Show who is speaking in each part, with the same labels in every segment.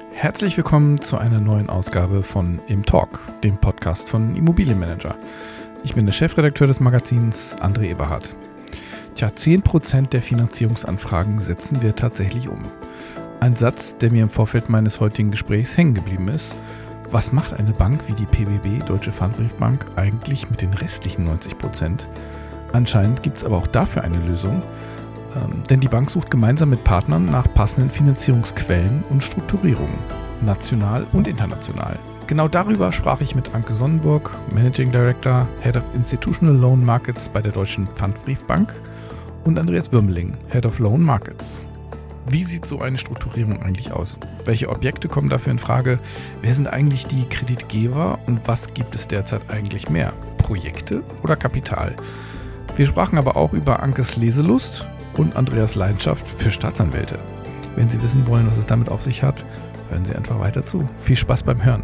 Speaker 1: Herzlich willkommen zu einer neuen Ausgabe von Im Talk, dem Podcast von Immobilienmanager. Ich bin der Chefredakteur des Magazins, André Eberhardt. 10% der Finanzierungsanfragen setzen wir tatsächlich um. Ein Satz, der mir im Vorfeld meines heutigen Gesprächs hängen geblieben ist. Was macht eine Bank wie die PBB, Deutsche Pfandbriefbank, eigentlich mit den restlichen 90%? Anscheinend gibt es aber auch dafür eine Lösung. Denn die Bank sucht gemeinsam mit Partnern nach passenden Finanzierungsquellen und Strukturierungen, national und international. Genau darüber sprach ich mit Anke Sonnenburg, Managing Director, Head of Institutional Loan Markets bei der Deutschen Pfandbriefbank, und Andreas Würmeling, Head of Loan Markets. Wie sieht so eine Strukturierung eigentlich aus? Welche Objekte kommen dafür in Frage? Wer sind eigentlich die Kreditgeber und was gibt es derzeit eigentlich mehr? Projekte oder Kapital? Wir sprachen aber auch über Ankes Leselust und Andreas Leidenschaft für Staatsanwälte. Wenn Sie wissen wollen, was es damit auf sich hat, hören Sie einfach weiter zu. Viel Spaß beim Hören.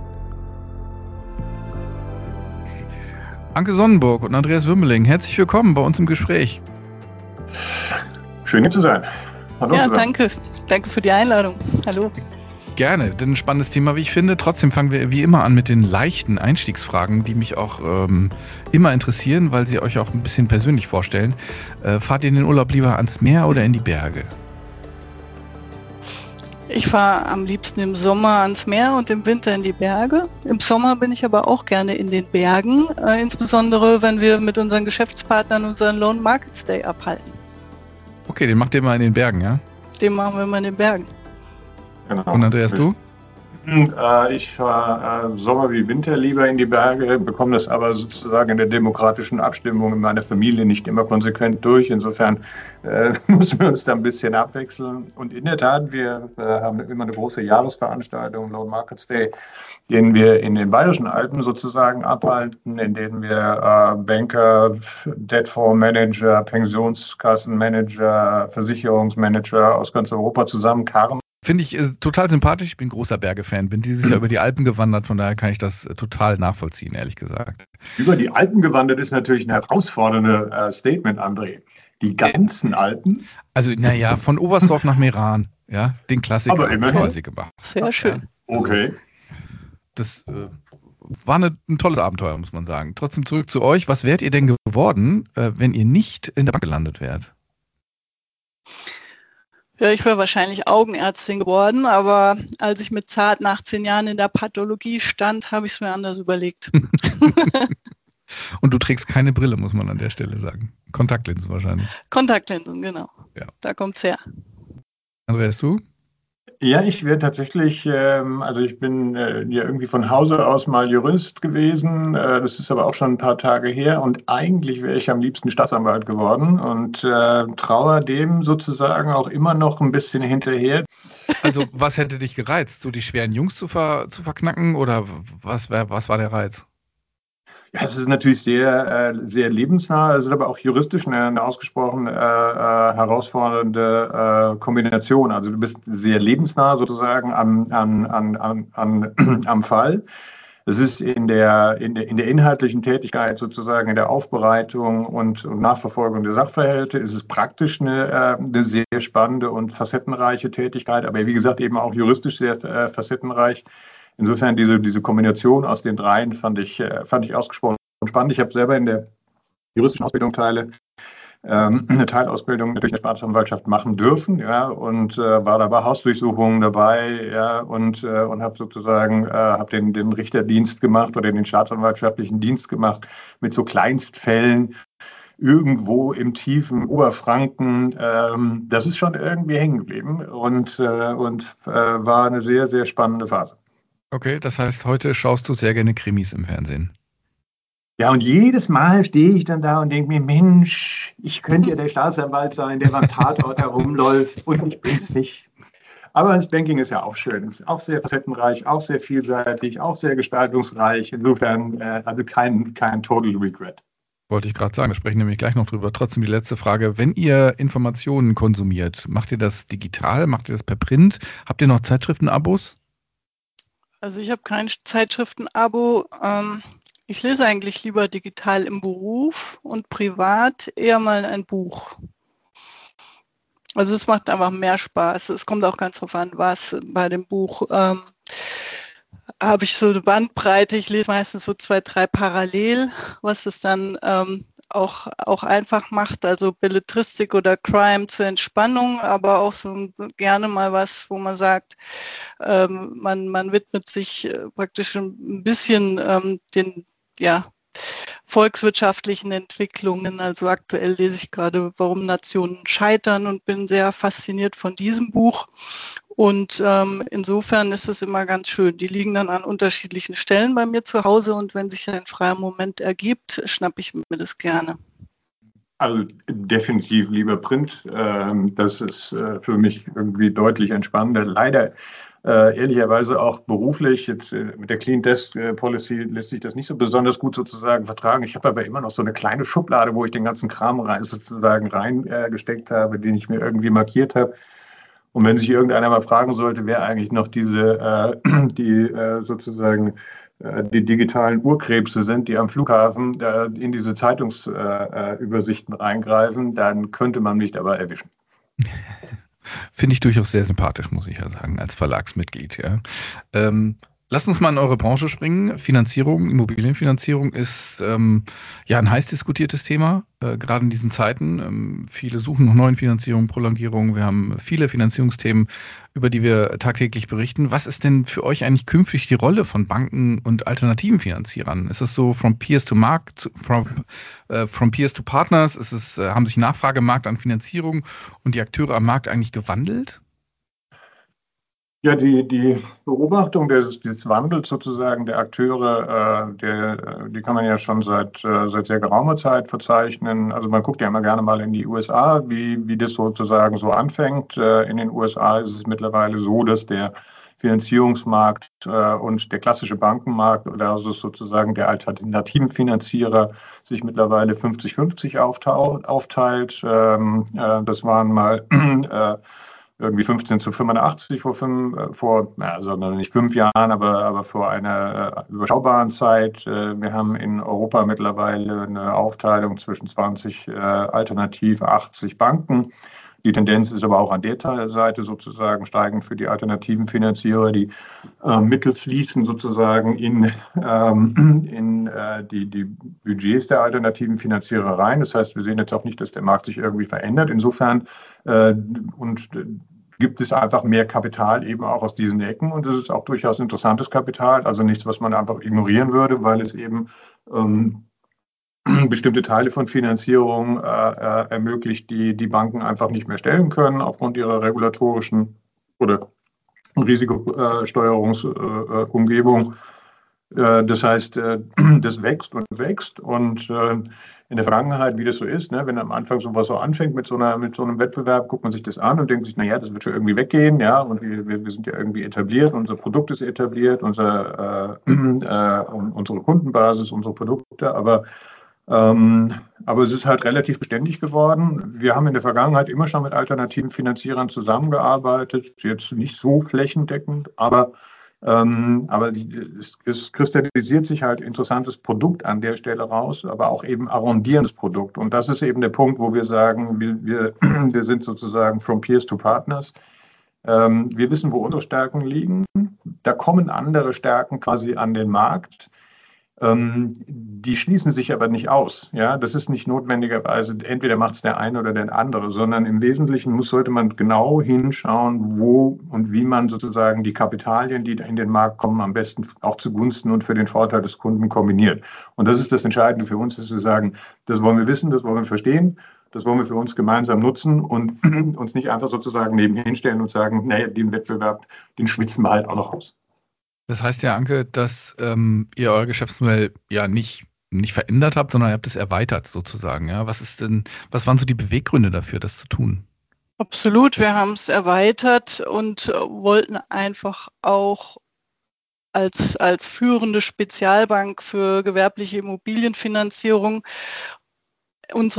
Speaker 1: Anke Sonnenburg und Andreas Würmeling, herzlich willkommen bei uns im Gespräch.
Speaker 2: Schön, hier zu sein. Hallo.
Speaker 3: Ja, danke. Danke für die Einladung. Hallo.
Speaker 1: Gerne, denn ein spannendes Thema, wie ich finde. Trotzdem fangen wir wie immer an mit den leichten Einstiegsfragen, die mich auch immer interessieren, weil sie euch auch ein bisschen persönlich vorstellen. Fahrt ihr in den Urlaub lieber ans Meer oder in die Berge?
Speaker 3: Ich fahre am liebsten im Sommer ans Meer und im Winter in die Berge. Im Sommer bin ich aber auch gerne in den Bergen, insbesondere wenn wir mit unseren Geschäftspartnern unseren Loan Markets Day abhalten.
Speaker 1: Okay, den macht ihr mal in den Bergen, ja?
Speaker 3: Den machen wir mal in den Bergen.
Speaker 2: Genau.
Speaker 1: Und Andreas, du?
Speaker 2: Ich fahre Sommer wie Winter lieber in die Berge, bekomme das aber sozusagen in der demokratischen Abstimmung in meiner Familie nicht immer konsequent durch. Insofern müssen wir uns da ein bisschen abwechseln. Und in der Tat, wir haben immer eine große Jahresveranstaltung, Loan Markets Day, den wir in den Bayerischen Alpen sozusagen abhalten, in denen wir Banker, Debtfondsmanager, Pensionskassenmanager, Versicherungsmanager aus ganz Europa zusammenkarren.
Speaker 1: Finde ich total sympathisch. Ich bin großer Berge-Fan. Bin dieses Jahr über die Alpen gewandert, von daher kann ich das total nachvollziehen, ehrlich gesagt.
Speaker 2: Über die Alpen gewandert ist natürlich ein herausforderndes Statement, André. Die ganzen Alpen?
Speaker 1: Also, naja, von Oberstdorf nach Meran, ja, den Klassiker
Speaker 2: aber immerhin.
Speaker 1: quasi gemacht.
Speaker 3: Sehr schön.
Speaker 2: Ja, okay.
Speaker 1: Das war ein tolles Abenteuer, muss man sagen. Trotzdem zurück zu euch. Was wärt ihr denn geworden, wenn ihr nicht in der Bank gelandet wärt?
Speaker 3: Ja, ich wäre wahrscheinlich Augenärztin geworden, aber als ich mit zart 18 Jahren in der Pathologie stand, habe ich es mir anders überlegt.
Speaker 1: Und du trägst keine Brille, muss man an der Stelle sagen. Kontaktlinsen wahrscheinlich.
Speaker 3: Kontaktlinsen, genau.
Speaker 1: Ja.
Speaker 3: Da kommt's her.
Speaker 1: Andreas, du?
Speaker 2: Ja, ich wäre tatsächlich, also ich bin ja irgendwie von Hause aus mal Jurist gewesen. Das ist aber auch schon ein paar Tage her. Und eigentlich wäre ich am liebsten Staatsanwalt geworden und trauere dem sozusagen auch immer noch ein bisschen hinterher.
Speaker 1: Also was hätte dich gereizt? So die schweren Jungs zu verknacken oder was war der Reiz?
Speaker 2: Ja, es ist natürlich sehr, sehr lebensnah. Es ist aber auch juristisch eine ausgesprochen herausfordernde Kombination. Also du bist sehr lebensnah sozusagen am Fall. Es ist in der inhaltlichen Tätigkeit sozusagen, in der Aufbereitung und Nachverfolgung der Sachverhalte, ist es praktisch eine sehr spannende und facettenreiche Tätigkeit, aber wie gesagt eben auch juristisch sehr facettenreich. Insofern diese Kombination aus den dreien fand ich ausgesprochen spannend. Ich habe selber in der juristischen Ausbildung eine Teilausbildung natürlich in der Staatsanwaltschaft machen dürfen, ja, und war da bei Hausdurchsuchungen dabei, ja, und habe sozusagen den Richterdienst gemacht oder den staatsanwaltschaftlichen Dienst gemacht mit so Kleinstfällen irgendwo im tiefen Oberfranken. Das ist schon irgendwie hängen geblieben und war eine sehr, sehr spannende Phase.
Speaker 1: Okay, das heißt, heute schaust du sehr gerne Krimis im Fernsehen.
Speaker 2: Ja, und jedes Mal stehe ich dann da und denke mir, Mensch, ich könnte ja der Staatsanwalt sein, der beim Tatort herumläuft und ich bin es nicht. Aber das Banking ist ja auch schön, auch sehr facettenreich, auch sehr vielseitig, auch sehr gestaltungsreich. Insofern also kein Total Regret.
Speaker 1: Wollte ich gerade sagen, wir sprechen nämlich gleich noch drüber. Trotzdem die letzte Frage. Wenn ihr Informationen konsumiert, macht ihr das digital, macht ihr das per Print? Habt ihr noch Zeitschriftenabos?
Speaker 3: Also ich habe kein Zeitschriftenabo. Ich lese eigentlich lieber digital im Beruf und privat eher mal ein Buch. Also es macht einfach mehr Spaß. Es kommt auch ganz drauf an, was bei dem Buch habe ich so eine Bandbreite. Ich lese meistens so 2, 3 parallel, was es dann auch einfach macht. Also Belletristik oder Crime zur Entspannung, aber auch so gerne mal was, wo man sagt, man widmet sich praktisch ein bisschen den, ja, volkswirtschaftlichen Entwicklungen. Also aktuell lese ich gerade Warum Nationen scheitern und bin sehr fasziniert von diesem Buch. Und insofern ist es immer ganz schön. Die liegen dann an unterschiedlichen Stellen bei mir zu Hause und wenn sich ein freier Moment ergibt, schnappe ich mir das gerne.
Speaker 2: Also definitiv lieber Print. Das ist für mich irgendwie deutlich entspannender. Leider ehrlicherweise auch beruflich. Jetzt mit der Clean Desk Policy lässt sich das nicht so besonders gut sozusagen vertragen. Ich habe aber immer noch so eine kleine Schublade, wo ich den ganzen Kram reingesteckt habe, den ich mir irgendwie markiert habe. Und wenn sich irgendeiner mal fragen sollte, wer eigentlich noch die digitalen Urkrebse sind, die am Flughafen in diese Zeitungsübersichten reingreifen, dann könnte man mich dabei erwischen.
Speaker 1: Finde ich durchaus sehr sympathisch, muss ich ja sagen, als Verlagsmitglied. Ja. Lasst uns mal in eure Branche springen. Finanzierung, Immobilienfinanzierung ist ja ein heiß diskutiertes Thema, gerade in diesen Zeiten. Viele suchen nach neuen Finanzierungen, Prolongierungen. Wir haben viele Finanzierungsthemen, über die wir tagtäglich berichten. Was ist denn für euch eigentlich künftig die Rolle von Banken und alternativen Finanzierern? Ist es so from Peers to Markt, from Peers to Partners? Haben sich Nachfrage im Markt an Finanzierung und die Akteure am Markt eigentlich gewandelt?
Speaker 2: Ja, die Beobachtung des Wandels sozusagen der Akteure, die kann man ja schon seit sehr geraumer Zeit verzeichnen. Also man guckt ja immer gerne mal in die USA, wie das sozusagen so anfängt. In den USA ist es mittlerweile so, dass der Finanzierungsmarkt und der klassische Bankenmarkt versus sozusagen der alternativen Finanzierer sich mittlerweile 50-50 aufteilt. Das waren mal irgendwie 15:85 also nicht 5 Jahren, aber vor einer überschaubaren Zeit. Wir haben in Europa mittlerweile eine Aufteilung zwischen 20 alternativ 80 Banken. Die Tendenz ist aber auch an der Seite sozusagen steigend für die alternativen Finanzierer. Die Mittel fließen sozusagen in die Budgets der alternativen Finanzierer rein. Das heißt, wir sehen jetzt auch nicht, dass der Markt sich irgendwie verändert. Insofern gibt es einfach mehr Kapital eben auch aus diesen Ecken. Und das ist auch durchaus interessantes Kapital. Also nichts, was man einfach ignorieren würde, weil es eben bestimmte Teile von Finanzierung ermöglicht, die Banken einfach nicht mehr stellen können aufgrund ihrer regulatorischen oder Risikosteuerungsumgebung. Das heißt, das wächst und wächst und in der Vergangenheit, wie das so ist, ne, wenn am Anfang sowas so anfängt mit so einem Wettbewerb, guckt man sich das an und denkt sich, naja, das wird schon irgendwie weggehen, ja, und wir sind ja irgendwie etabliert, unser Produkt ist etabliert, unsere Kundenbasis, unsere Produkte, aber es ist halt relativ beständig geworden. Wir haben in der Vergangenheit immer schon mit alternativen Finanzierern zusammengearbeitet, jetzt nicht so flächendeckend, aber es kristallisiert sich halt interessantes Produkt an der Stelle raus, aber auch eben arrondierendes Produkt. Und das ist eben der Punkt, wo wir sagen, wir sind sozusagen from Peers to Partners. Wir wissen, wo unsere Stärken liegen. Da kommen andere Stärken quasi an den Markt. Die schließen sich aber nicht aus. Ja? Das ist nicht notwendigerweise, entweder macht es der eine oder der andere, sondern im Wesentlichen sollte man genau hinschauen, wo und wie man sozusagen die Kapitalien, die in den Markt kommen, am besten auch zugunsten und für den Vorteil des Kunden kombiniert. Und das ist das Entscheidende für uns, dass wir sagen, das wollen wir wissen, das wollen wir verstehen, das wollen wir für uns gemeinsam nutzen und uns nicht einfach sozusagen nebenhin stellen und sagen, naja, den Wettbewerb, den schwitzen wir halt auch noch aus.
Speaker 1: Das heißt ja, Anke, dass ihr euer Geschäftsmodell ja nicht verändert habt, sondern ihr habt es erweitert sozusagen. Ja? Was waren so die Beweggründe dafür, das zu tun?
Speaker 3: Absolut, wir haben es erweitert und wollten einfach auch als führende Spezialbank für gewerbliche Immobilienfinanzierung unsere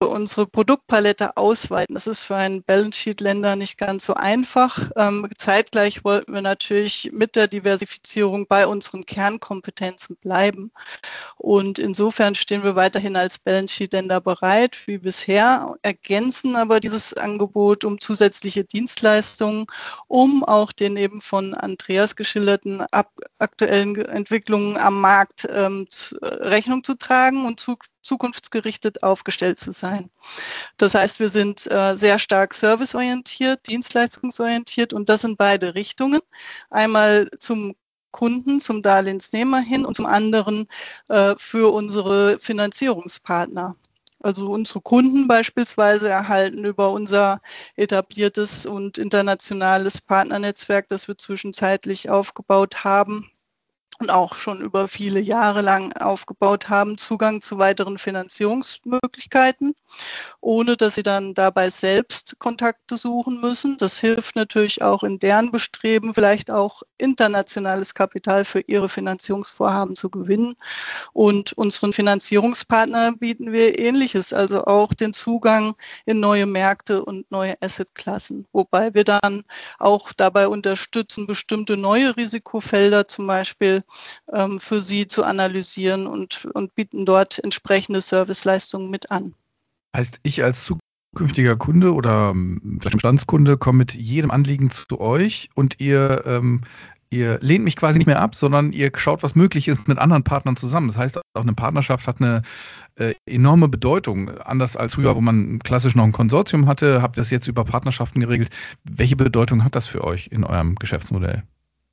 Speaker 3: unsere Produktpalette ausweiten. Das ist für einen Balance-Sheet-Länder nicht ganz so einfach. Zeitgleich wollten wir natürlich mit der Diversifizierung bei unseren Kernkompetenzen bleiben. Und insofern stehen wir weiterhin als Balance-Sheet-Länder bereit, wie bisher, ergänzen aber dieses Angebot um zusätzliche Dienstleistungen, um auch den eben von Andreas geschilderten aktuellen Entwicklungen am Markt Rechnung zu tragen und zukunftsgerichtet aufgestellt zu sein. Das heißt, wir sind sehr stark serviceorientiert, dienstleistungsorientiert und das in beide Richtungen. Einmal zum Kunden, zum Darlehensnehmer hin und zum anderen für unsere Finanzierungspartner. Also unsere Kunden beispielsweise erhalten über unser etabliertes und internationales Partnernetzwerk, das wir zwischenzeitlich aufgebaut haben, und auch schon über viele Jahre lang aufgebaut haben, Zugang zu weiteren Finanzierungsmöglichkeiten, ohne dass sie dann dabei selbst Kontakte suchen müssen. Das hilft natürlich auch in deren Bestreben, vielleicht auch internationales Kapital für ihre Finanzierungsvorhaben zu gewinnen. Und unseren Finanzierungspartnern bieten wir Ähnliches, also auch den Zugang in neue Märkte und neue Assetklassen, wobei wir dann auch dabei unterstützen, bestimmte neue Risikofelder zum Beispiel für sie zu analysieren und bieten dort entsprechende Serviceleistungen mit an.
Speaker 1: Heißt, ich als zukünftiger Kunde oder vielleicht Bestandskunde komme mit jedem Anliegen zu euch und ihr lehnt mich quasi nicht mehr ab, sondern ihr schaut, was möglich ist mit anderen Partnern zusammen. Das heißt, auch eine Partnerschaft hat eine enorme Bedeutung. Anders als früher, wo man klassisch noch ein Konsortium hatte, habt ihr das jetzt über Partnerschaften geregelt. Welche Bedeutung hat das für euch in eurem Geschäftsmodell?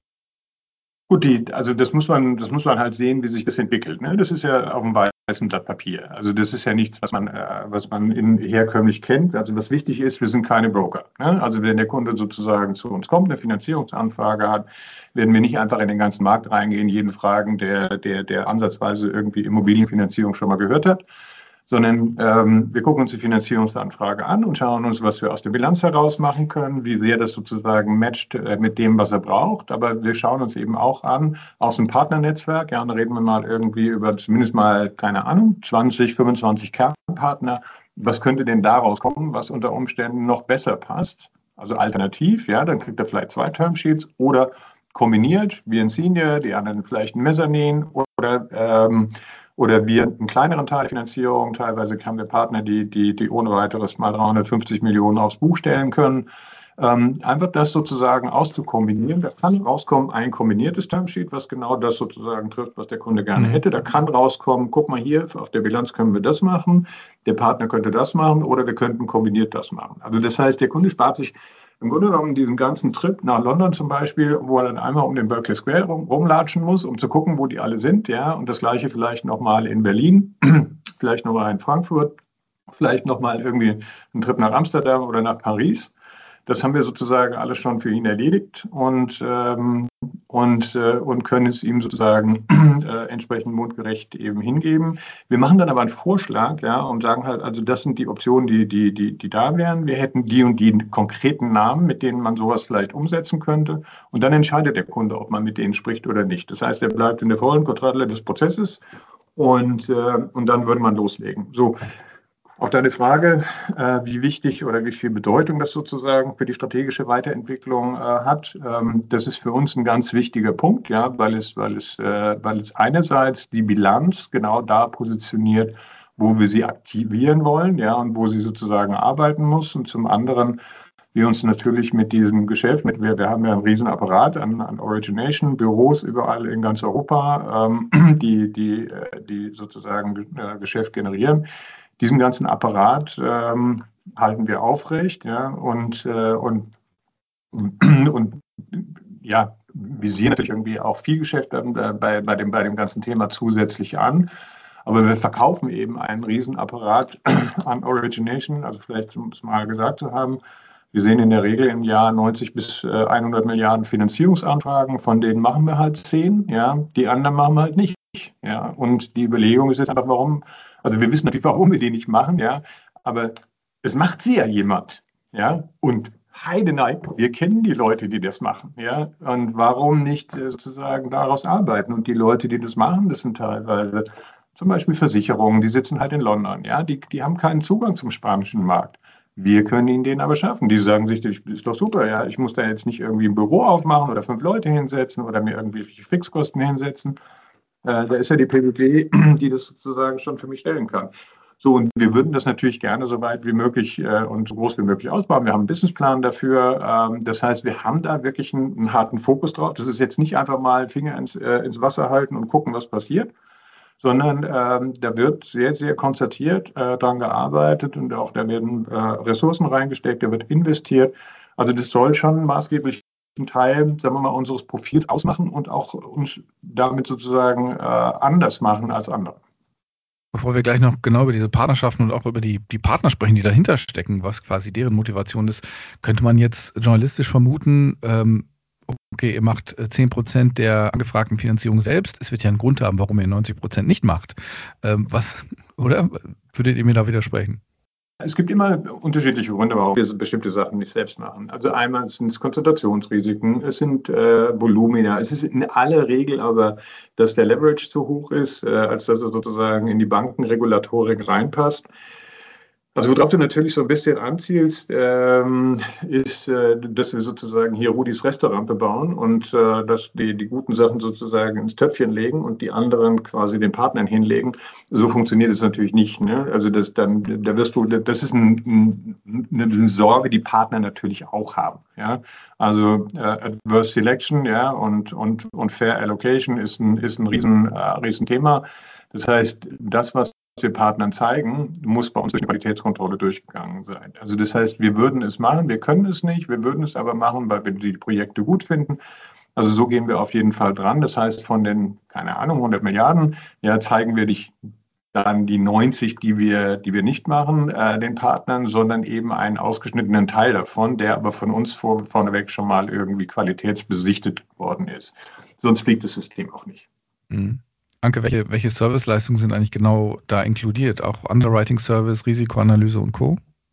Speaker 2: Gut, also das muss man halt sehen, wie sich das entwickelt. Ne? Das ist ja auf dem weißen Blatt Papier. Also das ist ja nichts, was man herkömmlich kennt. Also was wichtig ist, wir sind keine Broker. Ne? Also wenn der Kunde sozusagen zu uns kommt, eine Finanzierungsanfrage hat, werden wir nicht einfach in den ganzen Markt reingehen, jeden fragen, der ansatzweise irgendwie Immobilienfinanzierung schon mal gehört hat, sondern wir gucken uns die Finanzierungsanfrage an und schauen uns, was wir aus der Bilanz heraus machen können, wie sehr das sozusagen matcht mit dem, was er braucht. Aber wir schauen uns eben auch an, aus dem Partnernetzwerk, ja, und da reden wir mal irgendwie über zumindest mal, keine Ahnung, 20, 25 Kernpartner. Was könnte denn daraus kommen, was unter Umständen noch besser passt? Also alternativ, ja, dann kriegt er vielleicht 2 Termsheets oder kombiniert, wir ein Senior, die anderen vielleicht ein Mezzanin oder wir einen kleineren Teil der Finanzierung. Teilweise haben wir Partner, die ohne weiteres mal 350 Millionen aufs Buch stellen können. Einfach das sozusagen auszukombinieren. Da kann rauskommen ein kombiniertes Termsheet, was genau das sozusagen trifft, was der Kunde gerne hätte. Da kann rauskommen, guck mal hier, auf der Bilanz können wir das machen, der Partner könnte das machen oder wir könnten kombiniert das machen. Also das heißt, der Kunde spart sich im Grunde genommen diesen ganzen Trip nach London zum Beispiel, wo er dann einmal um den Berkeley Square rumlatschen muss, um zu gucken, wo die alle sind, ja, und das Gleiche vielleicht nochmal in Berlin, vielleicht nochmal in Frankfurt, vielleicht nochmal irgendwie einen Trip nach Amsterdam oder nach Paris. Das haben wir sozusagen alles schon für ihn erledigt und können es ihm sozusagen entsprechend mundgerecht eben hingeben. Wir machen dann aber einen Vorschlag, ja, und sagen halt, also das sind die Optionen, die da wären. Wir hätten die und die konkreten Namen, mit denen man sowas vielleicht umsetzen könnte. Und dann entscheidet der Kunde, ob man mit denen spricht oder nicht. Das heißt, er bleibt in der vollen Kontrolle des Prozesses und dann würde man loslegen. So. Auf deine Frage, wie wichtig oder wie viel Bedeutung das sozusagen für die strategische Weiterentwicklung hat, das ist für uns ein ganz wichtiger Punkt, ja, weil es einerseits die Bilanz genau da positioniert, wo wir sie aktivieren wollen, ja, und wo sie sozusagen arbeiten muss, und zum anderen wir uns natürlich mit diesem Geschäft, wir haben ja einen riesen Apparat an Origination, Büros überall in ganz Europa, die sozusagen Geschäft generieren. Diesen ganzen Apparat halten wir aufrecht, ja, und ja, visieren natürlich irgendwie auch viel Geschäft bei dem ganzen Thema zusätzlich an. Aber wir verkaufen eben einen Riesenapparat an Origination, also vielleicht, um es mal gesagt zu haben, wir sehen in der Regel im Jahr 90 bis 100 Milliarden Finanzierungsanfragen, von denen machen wir halt 10, ja, die anderen machen wir halt nicht. Ja, und die Überlegung ist jetzt einfach, warum, also wir wissen natürlich, warum wir die nicht machen, ja, aber es macht sie ja jemand, ja, und Heidenei, wir kennen die Leute, die das machen, ja, und warum nicht sozusagen daraus arbeiten? Und die Leute, die das machen, das sind teilweise zum Beispiel Versicherungen, die sitzen halt in London, ja, die haben keinen Zugang zum spanischen Markt. Wir können ihnen den aber schaffen. Die sagen sich, das ist doch super, ja, ich muss da jetzt nicht irgendwie ein Büro aufmachen oder 5 Leute hinsetzen oder mir irgendwelche Fixkosten hinsetzen. Da ist ja die PBB, die das sozusagen schon für mich stellen kann. So, und wir würden das natürlich gerne so weit wie möglich und so groß wie möglich ausbauen. Wir haben einen Businessplan dafür. Das heißt, wir haben da wirklich einen harten Fokus drauf. Das ist jetzt nicht einfach mal Finger ins Wasser halten und gucken, was passiert, sondern da wird sehr, sehr konzertiert daran gearbeitet und auch da werden Ressourcen reingesteckt, da wird investiert. Also das soll schon maßgeblich ein Teil, sagen wir mal, unseres Profils ausmachen und auch uns damit sozusagen anders machen als andere.
Speaker 1: Bevor wir gleich noch genau über diese Partnerschaften und auch über die Partner sprechen, die dahinter stecken, was quasi deren Motivation ist, könnte man jetzt journalistisch vermuten, okay, ihr macht 10% der angefragten Finanzierung selbst. Es wird ja einen Grund haben, warum ihr 90% nicht macht. Oder? Würdet ihr mir da widersprechen?
Speaker 2: Es gibt immer unterschiedliche Gründe, warum wir bestimmte Sachen nicht selbst machen. Also einmal sind es Konzentrationsrisiken, es sind Volumina. Es ist in aller Regel aber, dass der Leverage zu hoch ist, als dass er sozusagen in die Bankenregulatorik reinpasst. Also worauf du natürlich so ein bisschen anzielst, ist, dass wir sozusagen hier Rudis Restaurant bebauen und dass die guten Sachen sozusagen ins Töpfchen legen und die anderen quasi den Partnern hinlegen. So funktioniert es natürlich nicht. Ne? Also das ist eine Sorge, die Partner natürlich auch haben. Ja? Also Adverse Selection, ja, und Fair Allocation ist ein Riesenthema. Das heißt, das, was wir Partnern zeigen, muss bei uns durch die Qualitätskontrolle durchgegangen sein. Also das heißt, wir würden es machen, wir können es nicht, wir würden es aber machen, weil wir die Projekte gut finden. Also so gehen wir auf jeden Fall dran. Das heißt, von den, keine Ahnung, 100 Milliarden, ja, zeigen wir dann die 90, die wir nicht machen, den Partnern, sondern eben einen ausgeschnittenen Teil davon, der aber von uns vorneweg schon mal irgendwie qualitätsbesichtet worden ist. Sonst fliegt das System auch nicht.
Speaker 1: Mhm. Anke, welche Serviceleistungen sind eigentlich genau da inkludiert? Auch Underwriting Service, Risikoanalyse und Co.?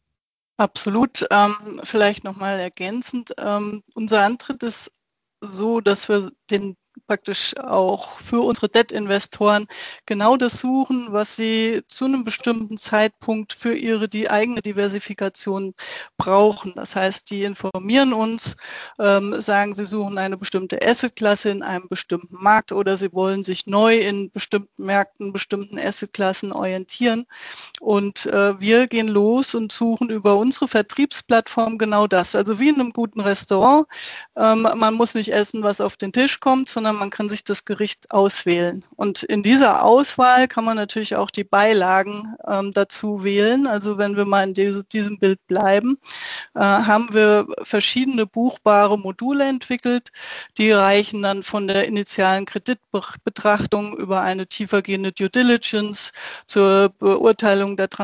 Speaker 3: Absolut. Vielleicht nochmal ergänzend. Unser Antritt ist so, dass wir praktisch auch für unsere Debt-Investoren genau das suchen, was sie zu einem bestimmten Zeitpunkt für die eigene Diversifikation brauchen. Das heißt, die informieren uns, sagen, sie suchen eine bestimmte Assetklasse in einem bestimmten Markt oder sie wollen sich neu in bestimmten Märkten, bestimmten Assetklassen orientieren. Und wir gehen los und suchen über unsere Vertriebsplattform genau das. Also wie in einem guten Restaurant. Man muss nicht essen, was auf den Tisch kommt, sondern man kann sich das Gericht auswählen. Und in dieser Auswahl kann man natürlich auch die Beilagen dazu wählen. Also wenn wir mal in diesem Bild bleiben, haben wir verschiedene buchbare Module entwickelt. Die reichen dann von der initialen Kreditbetrachtung über eine tiefergehende Due Diligence zur Beurteilung der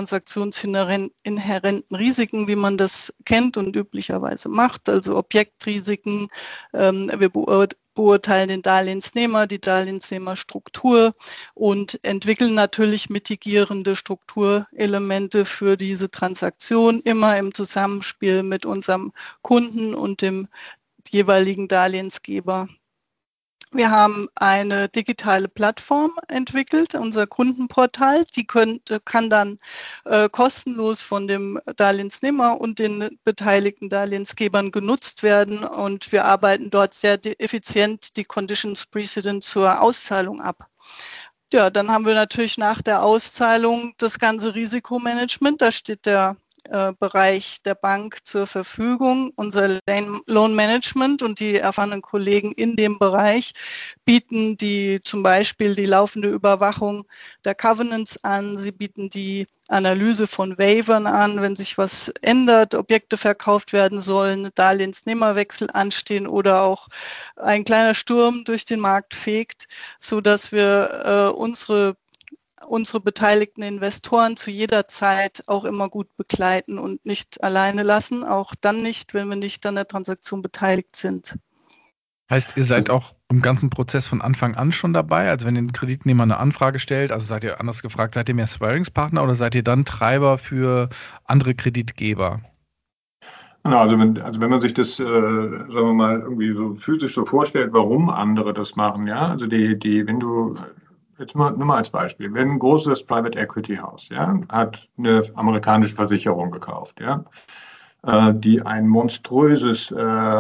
Speaker 3: transaktionsinhärenten Risiken, wie man das kennt und üblicherweise macht, also Objektrisiken. Wir beurteilen den Darlehensnehmer, die Darlehensnehmerstruktur und entwickeln natürlich mitigierende Strukturelemente für diese Transaktion, immer im Zusammenspiel mit unserem Kunden und dem jeweiligen Darlehensgeber. Wir haben eine digitale Plattform entwickelt, unser Kundenportal. Die kann dann kostenlos von dem Darlehensnehmer und den beteiligten Darlehensgebern genutzt werden. Und wir arbeiten dort sehr effizient die Conditions Precedent zur Auszahlung ab. Ja, dann haben wir natürlich nach der Auszahlung das ganze Risikomanagement. Da steht der Bereich der Bank zur Verfügung. Unser Loan Management und die erfahrenen Kollegen in dem Bereich bieten zum Beispiel die laufende Überwachung der Covenants an. Sie bieten die Analyse von Waivern an, wenn sich was ändert, Objekte verkauft werden sollen, Darlehensnehmerwechsel anstehen oder auch ein kleiner Sturm durch den Markt fegt, sodass wir unsere beteiligten Investoren zu jeder Zeit auch immer gut begleiten und nicht alleine lassen, auch dann nicht, wenn wir nicht an der Transaktion beteiligt sind.
Speaker 1: Heißt, ihr seid auch im ganzen Prozess von Anfang an schon dabei? Also wenn ein Kreditnehmer eine Anfrage stellt, also seid ihr anders gefragt, seid ihr mehr Sparringspartner oder seid ihr dann Treiber für andere Kreditgeber?
Speaker 2: Also wenn man sich das, sagen wir mal, irgendwie so physisch so vorstellt, warum andere das machen, ja, also wenn du jetzt nur mal als Beispiel, wenn ein großes Private Equity Haus, ja, hat eine amerikanische Versicherung gekauft, ja, die ein monströses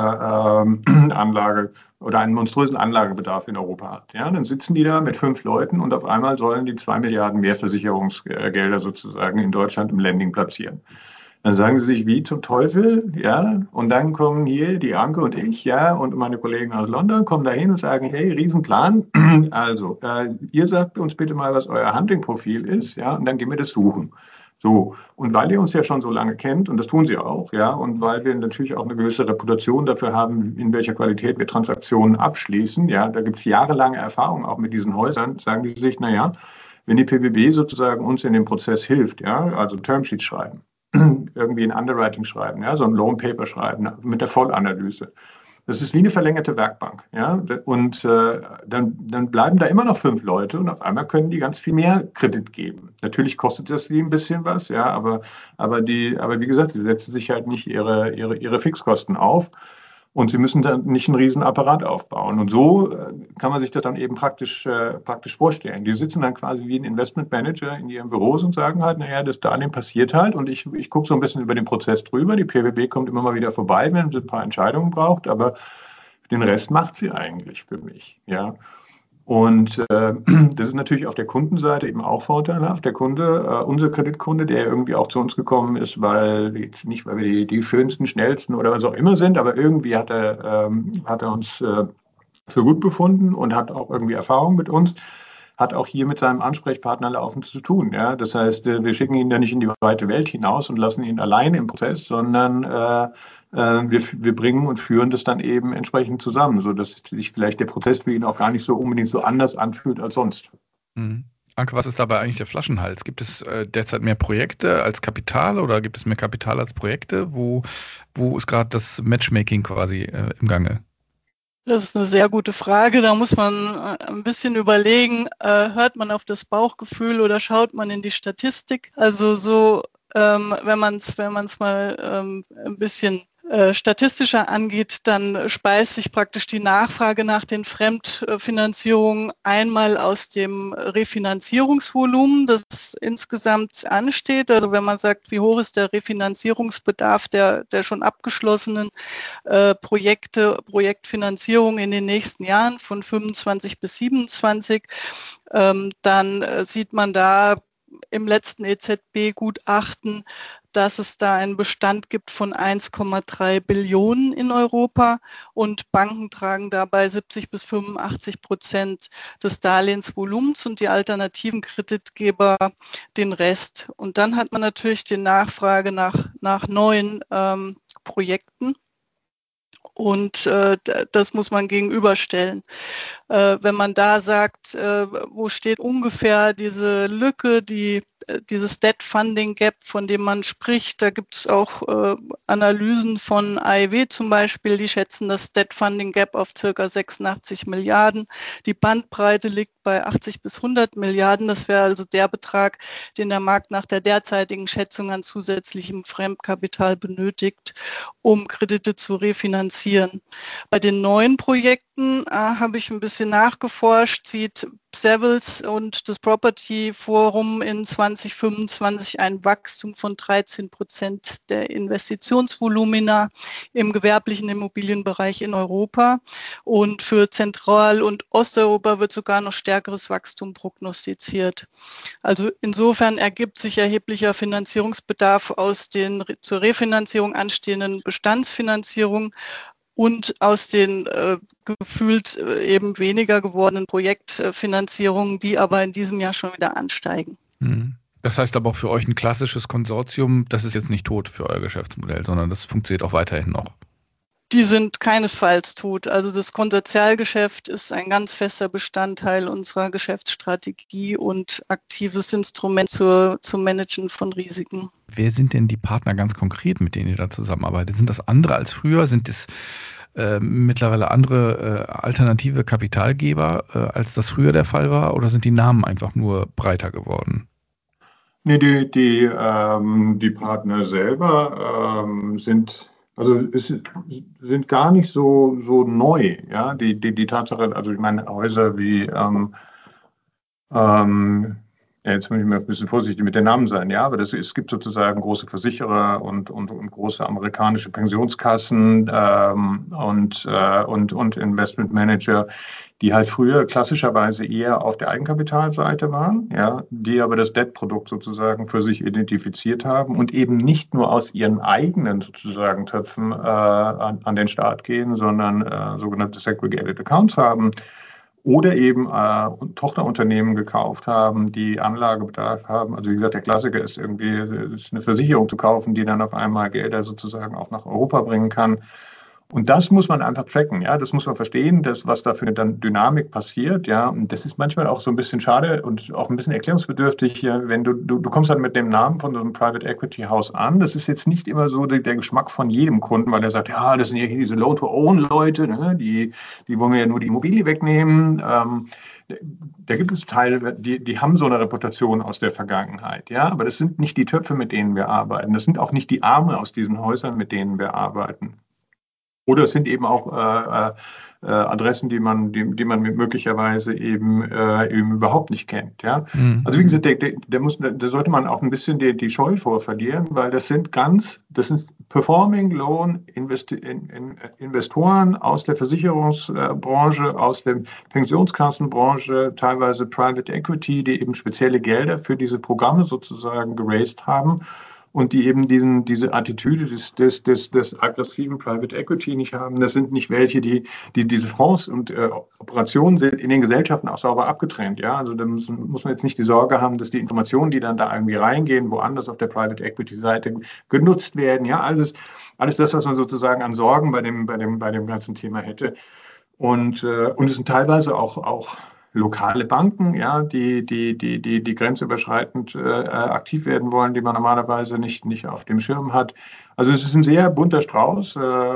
Speaker 2: Anlage oder einen monströsen Anlagebedarf in Europa hat. Ja, dann sitzen die da mit 5 Leuten und auf einmal sollen die 2 Milliarden mehr Versicherungsgelder sozusagen in Deutschland im Lending platzieren. Dann sagen sie sich, wie zum Teufel, ja, und dann kommen hier die Anke und ich, ja, und meine Kollegen aus London kommen da hin und sagen, hey, Riesenplan, also, ihr sagt uns bitte mal, was euer Hunting-Profil ist, ja, und dann gehen wir das suchen. So, und weil ihr uns ja schon so lange kennt, und das tun sie auch, ja, und weil wir natürlich auch eine gewisse Reputation dafür haben, in welcher Qualität wir Transaktionen abschließen, ja, da gibt es jahrelange Erfahrung auch mit diesen Häusern, sagen die sich, naja, wenn die PBB sozusagen uns in dem Prozess hilft, ja, also Termsheets schreiben, irgendwie ein Underwriting schreiben, ja, so ein Loan Paper schreiben mit der Vollanalyse. Das ist wie eine verlängerte Werkbank. Ja? Und dann bleiben da immer noch 5 Leute und auf einmal können die ganz viel mehr Kredit geben. Natürlich kostet das die ein bisschen was, ja, aber wie gesagt, sie setzen sich halt nicht ihre Fixkosten auf. Und sie müssen dann nicht einen riesen Apparat aufbauen. Und so kann man sich das dann eben praktisch vorstellen. Die sitzen dann quasi wie ein Investmentmanager in ihren Büros und sagen halt, naja, das Darlehen passiert halt und ich gucke so ein bisschen über den Prozess drüber. Die PBB kommt immer mal wieder vorbei, wenn sie ein paar Entscheidungen braucht, aber den Rest macht sie eigentlich für mich. Ja. Und das ist natürlich auf der Kundenseite eben auch vorteilhaft. Der Kunde, unser Kreditkunde, der irgendwie auch zu uns gekommen ist, weil wir die schönsten, schnellsten oder was auch immer sind, aber irgendwie hat er uns für gut befunden und hat auch irgendwie Erfahrung mit uns, hat auch hier mit seinem Ansprechpartner laufend zu tun. Ja? Das heißt, wir schicken ihn da nicht in die weite Welt hinaus und lassen ihn alleine im Prozess, sondern wir bringen und führen das dann eben entsprechend zusammen, sodass sich vielleicht der Prozess für ihn auch gar nicht so unbedingt so anders anfühlt als sonst.
Speaker 1: Mhm. Anke, was ist dabei eigentlich der Flaschenhals? Gibt es derzeit mehr Projekte als Kapital oder gibt es mehr Kapital als Projekte? Wo ist gerade das Matchmaking quasi im Gange?
Speaker 3: Das ist eine sehr gute Frage. Da muss man ein bisschen überlegen, hört man auf das Bauchgefühl oder schaut man in die Statistik? Also so, wenn man es mal ein bisschen statistischer angeht, dann speist sich praktisch die Nachfrage nach den Fremdfinanzierungen einmal aus dem Refinanzierungsvolumen, das insgesamt ansteht. Also wenn man sagt, wie hoch ist der Refinanzierungsbedarf der schon abgeschlossenen Projektfinanzierung in den nächsten Jahren von 25 bis 27, dann sieht man da im letzten EZB-Gutachten, dass es da einen Bestand gibt von 1,3 Billionen in Europa und Banken tragen dabei 70 bis 85% des Darlehensvolumens und die alternativen Kreditgeber den Rest. Und dann hat man natürlich die Nachfrage nach neuen Projekten. Und das muss man gegenüberstellen. Wenn man da sagt, wo steht ungefähr diese Lücke, dieses Debt Funding Gap, von dem man spricht, da gibt es auch Analysen von AIW zum Beispiel, die schätzen das Debt Funding Gap auf ca. 86 Milliarden. Die Bandbreite liegt bei 80 bis 100 Milliarden. Das wäre also der Betrag, den der Markt nach der derzeitigen Schätzung an zusätzlichem Fremdkapital benötigt, um Kredite zu refinanzieren. Bei den neuen Projekten habe ich ein bisschen nachgeforscht, sieht Savills und das Property Forum in 2025 ein Wachstum von 13% der Investitionsvolumina im gewerblichen Immobilienbereich in Europa. Und für Zentral- und Osteuropa wird sogar noch stärkeres Wachstum prognostiziert. Also insofern ergibt sich erheblicher Finanzierungsbedarf aus den zur Refinanzierung anstehenden Bestandsfinanzierungen und aus den gefühlt eben weniger gewordenen Projektfinanzierungen, die aber in diesem Jahr schon wieder ansteigen.
Speaker 1: Das heißt aber auch für euch ein klassisches Konsortium, das ist jetzt nicht tot für euer Geschäftsmodell, sondern das funktioniert auch weiterhin noch.
Speaker 3: Die sind keinesfalls tot. Also das Konsortialgeschäft ist ein ganz fester Bestandteil unserer Geschäftsstrategie und aktives Instrument zum Managen von Risiken.
Speaker 1: Wer sind denn die Partner ganz konkret, mit denen ihr da zusammenarbeitet? Sind das andere als früher? Sind es mittlerweile andere alternative Kapitalgeber, als das früher der Fall war? Oder sind die Namen einfach nur breiter geworden?
Speaker 2: Nee, die Partner selber sind gar nicht so neu. Ja? Die Tatsache, also ich meine, Häuser wie Jetzt muss ich mal ein bisschen vorsichtig mit den Namen sein, ja, aber es gibt sozusagen große Versicherer und große amerikanische Pensionskassen und Investmentmanager, die halt früher klassischerweise eher auf der Eigenkapitalseite waren, ja, die aber das Debt-Produkt sozusagen für sich identifiziert haben und eben nicht nur aus ihren eigenen sozusagen Töpfen an den Start gehen, sondern sogenannte Segregated Accounts haben. Oder eben Tochterunternehmen gekauft haben, die Anlagebedarf haben. Also wie gesagt, der Klassiker ist eine Versicherung zu kaufen, die dann auf einmal Gelder sozusagen auch nach Europa bringen kann. Und das muss man einfach tracken, ja, das muss man verstehen, was da für eine Dynamik passiert, ja. Und das ist manchmal auch so ein bisschen schade und auch ein bisschen erklärungsbedürftig, ja, wenn du kommst dann mit dem Namen von so einem Private Equity Haus an. Das ist jetzt nicht immer so der Geschmack von jedem Kunden, weil der sagt, ja, das sind ja hier diese Loan-to-Own-Leute, ne, die wollen mir ja nur die Immobilie wegnehmen. Da gibt es Teile, die haben so eine Reputation aus der Vergangenheit, ja, aber das sind nicht die Töpfe, mit denen wir arbeiten. Das sind auch nicht die Arme aus diesen Häusern, mit denen wir arbeiten. Oder es sind eben auch Adressen, die man möglicherweise eben überhaupt nicht kennt. Ja? Mhm. Also wie gesagt, da sollte man auch ein bisschen die Scheu vor verlieren, weil das sind Performing Loan Investoren aus der Versicherungsbranche, aus der Pensionskassenbranche, teilweise Private Equity, die eben spezielle Gelder für diese Programme sozusagen geraced haben. Und die eben diese Attitüde des aggressiven Private Equity nicht haben. Das sind nicht welche, die diese Fonds und Operationen sind in den Gesellschaften auch sauber abgetrennt. Ja? Also da muss man jetzt nicht die Sorge haben, dass die Informationen, die dann da irgendwie reingehen, woanders auf der Private Equity Seite genutzt werden. Ja? Alles das, was man sozusagen an Sorgen bei dem ganzen Thema hätte. Und es sind teilweise auch lokale Banken, ja, die grenzüberschreitend aktiv werden wollen, die man normalerweise nicht auf dem Schirm hat. Also es ist ein sehr bunter Strauß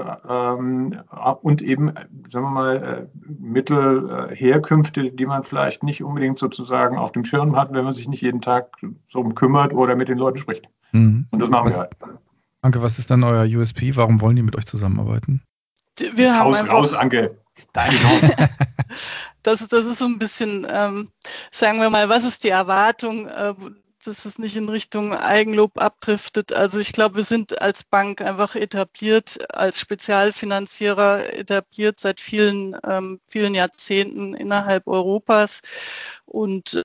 Speaker 2: und eben, sagen wir mal, Mittelherkünfte, die man vielleicht nicht unbedingt sozusagen auf dem Schirm hat, wenn man sich nicht jeden Tag so kümmert oder mit den Leuten spricht. Mhm. Und das machen wir halt.
Speaker 1: Anke, was ist dann euer USP? Warum wollen die mit euch zusammenarbeiten?
Speaker 3: Wir haben
Speaker 2: raus, Anke. Deine Chance.
Speaker 3: Das ist so ein bisschen, sagen wir mal, was ist die Erwartung, dass es nicht in Richtung Eigenlob abdriftet. Also ich glaube, wir sind als Bank einfach etabliert, als Spezialfinanzierer etabliert seit vielen Jahrzehnten innerhalb Europas. Und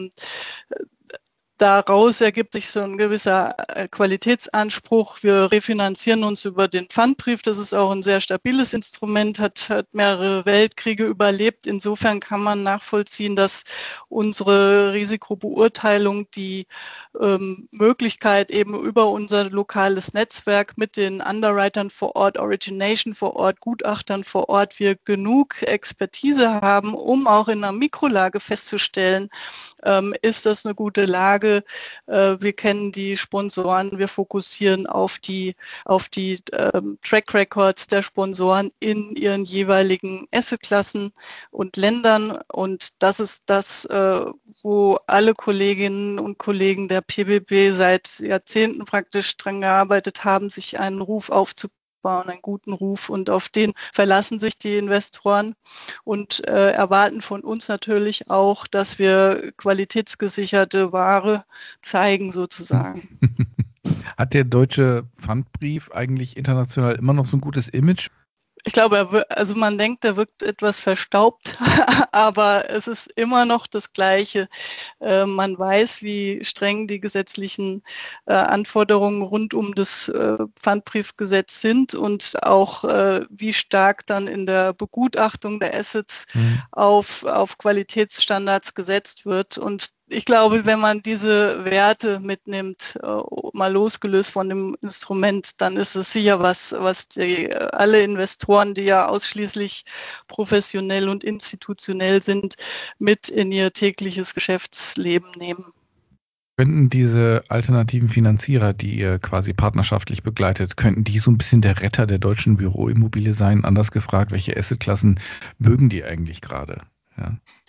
Speaker 3: daraus ergibt sich so ein gewisser Qualitätsanspruch. Wir refinanzieren uns über den Pfandbrief. Das ist auch ein sehr stabiles Instrument, hat mehrere Weltkriege überlebt. Insofern kann man nachvollziehen, dass unsere Risikobeurteilung die Möglichkeit eben über unser lokales Netzwerk mit den Underwritern vor Ort, Origination vor Ort, Gutachtern vor Ort, wir genug Expertise haben, um auch in einer Mikrolage festzustellen, ist das eine gute Lage? Wir kennen die Sponsoren, wir fokussieren auf die Track Records der Sponsoren in ihren jeweiligen Assetklassen und Ländern. Und das ist das, wo alle Kolleginnen und Kollegen der PBB seit Jahrzehnten praktisch dran gearbeitet haben, sich einen Ruf aufzubauen, einen guten Ruf, und auf den verlassen sich die Investoren und erwarten von uns natürlich auch, dass wir qualitätsgesicherte Ware zeigen sozusagen.
Speaker 1: Hat der deutsche Pfandbrief eigentlich international immer noch so ein gutes Image?
Speaker 3: Ich glaube, also man denkt, er wirkt etwas verstaubt, aber es ist immer noch das Gleiche. Man weiß, wie streng die gesetzlichen Anforderungen rund um das Pfandbriefgesetz sind und auch wie stark dann in der Begutachtung der Assets auf Qualitätsstandards gesetzt wird. Und ich glaube, wenn man diese Werte mitnimmt, mal losgelöst von dem Instrument, dann ist es sicher was alle Investoren, die ja ausschließlich professionell und institutionell sind, mit in ihr tägliches Geschäftsleben nehmen.
Speaker 1: Könnten diese alternativen Finanzierer, die ihr quasi partnerschaftlich begleitet, könnten die so ein bisschen der Retter der deutschen Büroimmobilie sein? Anders gefragt, welche Assetklassen mögen die eigentlich gerade? Ja.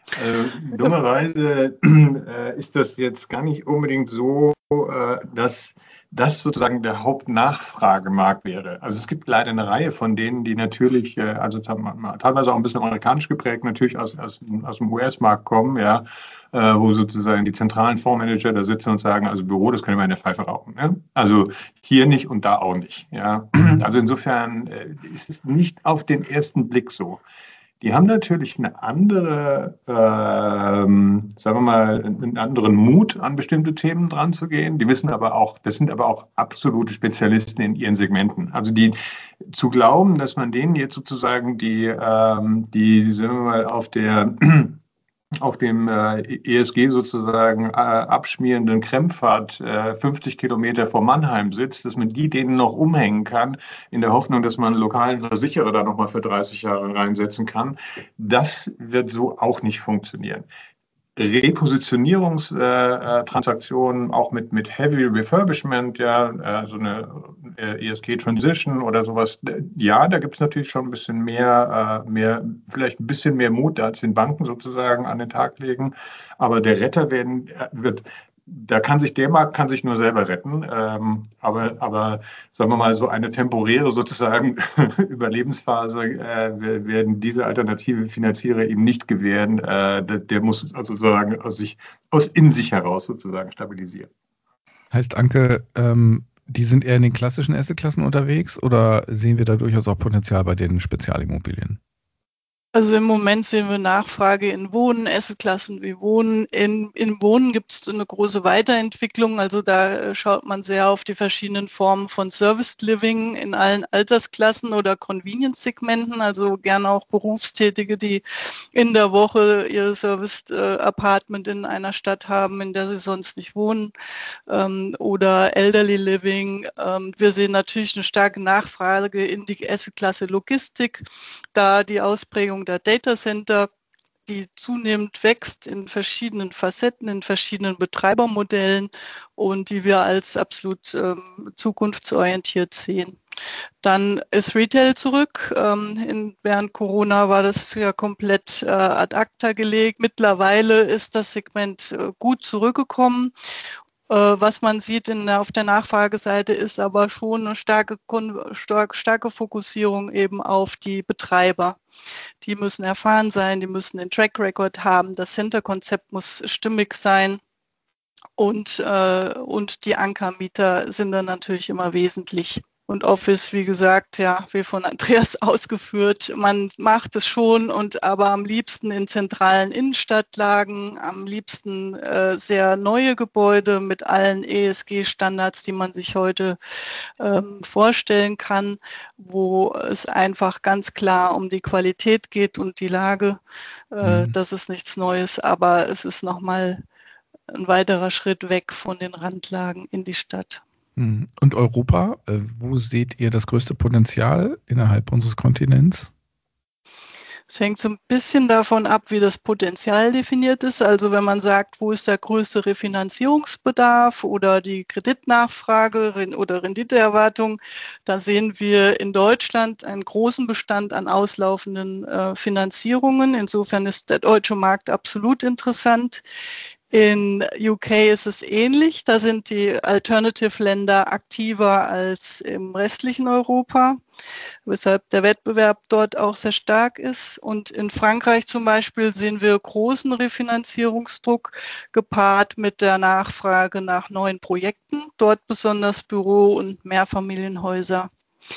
Speaker 2: Dummerweise ist das jetzt gar nicht unbedingt so, dass das sozusagen der Hauptnachfragemarkt wäre. Also es gibt leider eine Reihe von denen, die natürlich, also teilweise auch ein bisschen amerikanisch geprägt, natürlich aus dem US-Markt kommen, ja, wo sozusagen die zentralen Fondsmanager da sitzen und sagen, also Büro, das können wir in der Pfeife rauchen. Ne? Also hier nicht und da auch nicht. Ja? Also insofern ist es nicht auf den ersten Blick so. Die haben natürlich eine andere, sagen wir mal, einen anderen Mut, an bestimmte Themen dran zu gehen. Die wissen aber auch, das sind aber auch absolute Spezialisten in ihren Segmenten. Also die zu glauben, dass man denen jetzt sozusagen sagen wir mal, auf dem ESG sozusagen abschmierenden Krempfad 50 Kilometer vor Mannheim sitzt, dass man denen noch umhängen kann, in der Hoffnung, dass man einen lokalen Versicherer da nochmal für 30 Jahre reinsetzen kann. Das wird so auch nicht funktionieren. Repositionierungstransaktionen, auch mit Heavy Refurbishment, ja, so eine ESG Transition oder sowas, ja, da gibt es natürlich schon ein bisschen mehr, vielleicht ein bisschen mehr Mut, als den Banken sozusagen an den Tag legen. Aber der Retter wird der Markt kann sich nur selber retten. Aber sagen wir mal, so eine temporäre sozusagen Überlebensphase werden diese alternative Finanzierer ihm nicht gewähren. Der muss sozusagen in sich heraus sozusagen stabilisieren.
Speaker 1: Heißt, Anke, die sind eher in den klassischen Assetklassen unterwegs oder sehen wir da durchaus auch Potenzial bei den Spezialimmobilien?
Speaker 3: Also im Moment sehen wir Nachfrage in Wohnen, Assetklassen wie Wohnen. In Wohnen gibt es eine große Weiterentwicklung. Also da schaut man sehr auf die verschiedenen Formen von Serviced Living in allen Altersklassen oder Convenience-Segmenten. Also gerne auch Berufstätige, die in der Woche ihr Serviced Apartment in einer Stadt haben, in der sie sonst nicht wohnen. Oder Elderly Living. Wir sehen natürlich eine starke Nachfrage in die Assetklasse Logistik, da die Ausprägung der Data Center, die zunehmend wächst in verschiedenen Facetten, in verschiedenen Betreibermodellen und die wir als absolut zukunftsorientiert sehen. Dann ist Retail zurück. Während Corona war das ja komplett ad acta gelegt. Mittlerweile ist das Segment gut zurückgekommen. Was man sieht auf der Nachfrageseite ist aber schon eine starke Fokussierung eben auf die Betreiber. Die müssen erfahren sein, die müssen den Track Record haben, das Center-Konzept muss stimmig sein und die Ankermieter sind dann natürlich immer wesentlich. Und Office, wie gesagt, ja, wie von Andreas ausgeführt, man macht es schon aber am liebsten in zentralen Innenstadtlagen, am liebsten sehr neue Gebäude mit allen ESG-Standards, die man sich heute vorstellen kann, wo es einfach ganz klar um die Qualität geht und die Lage. Das ist nichts Neues, aber es ist nochmal ein weiterer Schritt weg von den Randlagen in die Stadt.
Speaker 1: Und Europa, wo seht ihr das größte Potenzial innerhalb unseres Kontinents?
Speaker 3: Es hängt so ein bisschen davon ab, wie das Potenzial definiert ist. Also wenn man sagt, wo ist der größte Refinanzierungsbedarf oder die Kreditnachfrage oder Renditeerwartung, da sehen wir in Deutschland einen großen Bestand an auslaufenden Finanzierungen. Insofern ist der deutsche Markt absolut interessant. In UK ist es ähnlich. Da sind die Alternative-Länder aktiver als im restlichen Europa, weshalb der Wettbewerb dort auch sehr stark ist. Und in Frankreich zum Beispiel sehen wir großen Refinanzierungsdruck gepaart mit der Nachfrage nach neuen Projekten, dort besonders Büro- und Mehrfamilienhäuser.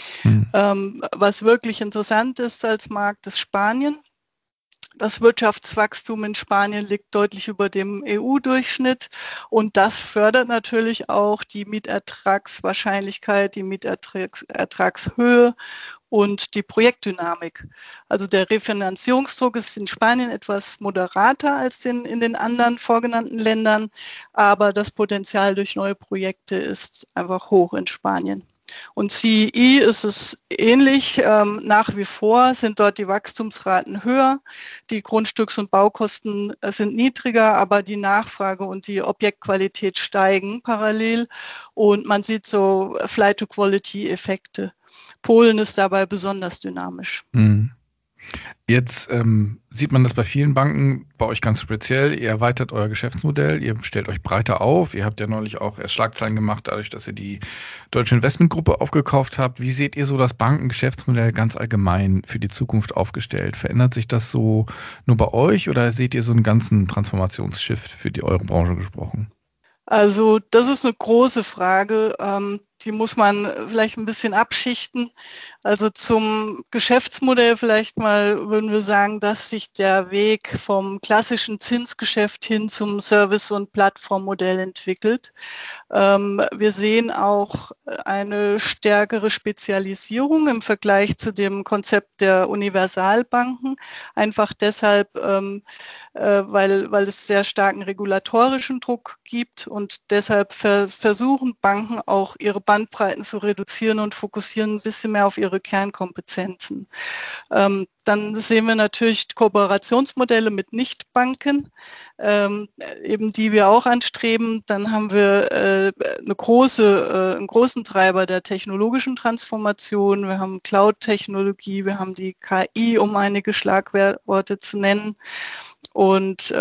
Speaker 3: Was wirklich interessant ist als Markt, ist Spanien. Das Wirtschaftswachstum in Spanien liegt deutlich über dem EU-Durchschnitt und das fördert natürlich auch die Mietertragswahrscheinlichkeit, die Mietertragshöhe und die Projektdynamik. Also der Refinanzierungsdruck ist in Spanien etwas moderater als in den anderen vorgenannten Ländern, aber das Potenzial durch neue Projekte ist einfach hoch in Spanien. Und CEE ist es ähnlich. Nach wie vor sind dort die Wachstumsraten höher. Die Grundstücks- und Baukosten sind niedriger, aber die Nachfrage und die Objektqualität steigen parallel. Und man sieht so Flight-to-Quality-Effekte. Polen ist dabei besonders dynamisch.
Speaker 1: Jetzt sieht man das bei vielen Banken, bei euch ganz speziell. Ihr erweitert euer Geschäftsmodell, ihr stellt euch breiter auf. Ihr habt ja neulich auch erst Schlagzeilen gemacht, dadurch, dass ihr die Deutsche Investmentgruppe aufgekauft habt. Wie seht ihr so das Bankengeschäftsmodell ganz allgemein für die Zukunft aufgestellt? Verändert sich das so nur bei euch oder seht ihr so einen ganzen Transformationsshift für eure Branche gesprochen?
Speaker 3: Also das ist eine große Frage. Die muss man vielleicht ein bisschen abschichten. Also zum Geschäftsmodell vielleicht mal würden wir sagen, dass sich der Weg vom klassischen Zinsgeschäft hin zum Service- und Plattformmodell entwickelt. Wir sehen auch eine stärkere Spezialisierung im Vergleich zu dem Konzept der Universalbanken. Einfach deshalb, weil es sehr starken regulatorischen Druck gibt und deshalb versuchen Banken auch ihre Bandbreiten zu reduzieren und fokussieren ein bisschen mehr auf ihre Kernkompetenzen. Dann sehen wir natürlich Kooperationsmodelle mit Nichtbanken, eben die wir auch anstreben. Dann haben wir einen großen Treiber der technologischen Transformation. Wir haben Cloud-Technologie, wir haben die KI, um einige Schlagworte zu nennen. Und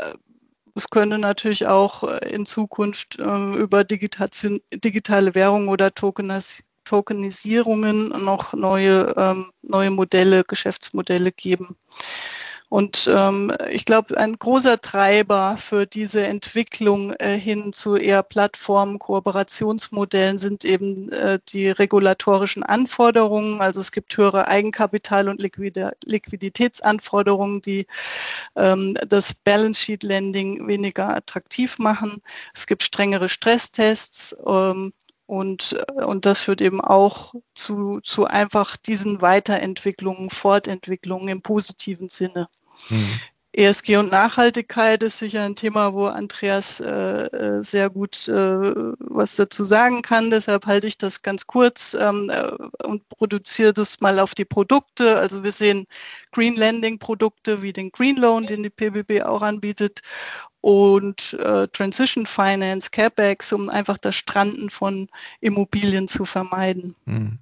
Speaker 3: es könnte natürlich auch in Zukunft über digitale Währung oder Tokenisierungen noch neue Modelle, Geschäftsmodelle geben. Und ich glaube, ein großer Treiber für diese Entwicklung hin zu eher Plattformen, Kooperationsmodellen sind eben die regulatorischen Anforderungen. Also es gibt höhere Eigenkapital- und Liquiditätsanforderungen, die das Balance Sheet Lending weniger attraktiv machen. Es gibt strengere Stresstests. Und das führt eben auch zu einfach diesen Weiterentwicklungen, Fortentwicklungen im positiven Sinne. ESG und Nachhaltigkeit ist sicher ein Thema, wo Andreas sehr gut was dazu sagen kann. Deshalb halte ich das ganz kurz und produziere das mal auf die Produkte. Also wir sehen Green Lending Produkte wie den Green Loan, den die PBB auch anbietet, und Transition Finance, CapEx, um einfach das Stranden von Immobilien zu vermeiden.